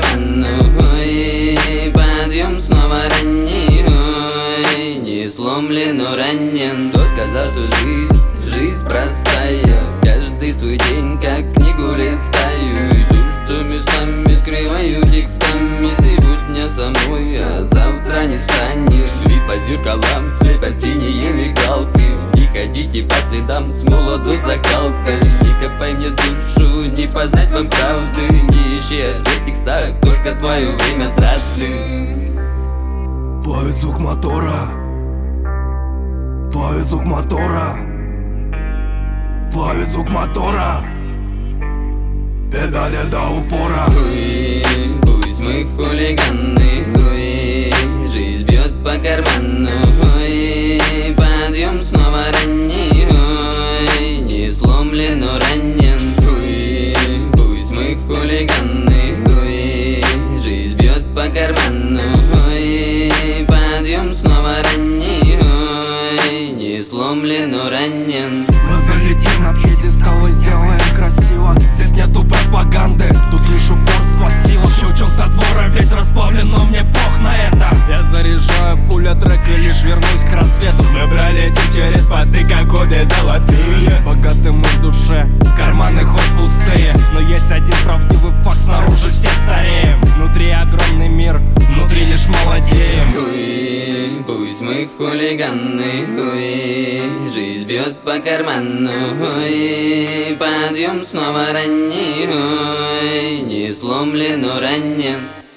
карману, ой, подъем снова ранний, ой, не сломлен, но ранен. Кто сказал, что жизнь простая? Каждый свой день как книгу листаю, и то, что местами скрываю текстами. Сегодня со мной, а завтра не станет. И по зеркалам слепят синие мигалки. Не ходите по следам с молоду закалкой. Не копай мне душу, не познать вам правды. Не ищи ответ в текстах, только твое время траты. Плавит звук мотора, плавит звук мотора, плавит звук мотора, педали до упора. Ой, пусть мы хулиганы, ой, жизнь бьет по карману, ой, подъем снова ранний, ой, не сломлен, но ранен. Ой, пусть мы хулиганы, ой, жизнь бьет по карману, ой, подъем снова ранний, ой, не сломлен, но ранен. Мы залетим на пьедестал и сделаем красиво. Здесь нету пропаганды, тут лишь упорство, сила. Щелчок затвора весь расплавлен, но мне пох на это. Я заряжаю пуля трек и лишь вернусь к рассвету. Мы пролетим через посты, как годы золотые. Богаты мы в душе, карманы хоть пустые, но есть один правдивый факт: снаружи все стареем. Внутри огромный мир, внутри лишь молодеем. Ой, пусть мы хулиганы, ой, жизнь бьет по карману, ой, подъем снова ранний, ой, не сломлен, но ранен.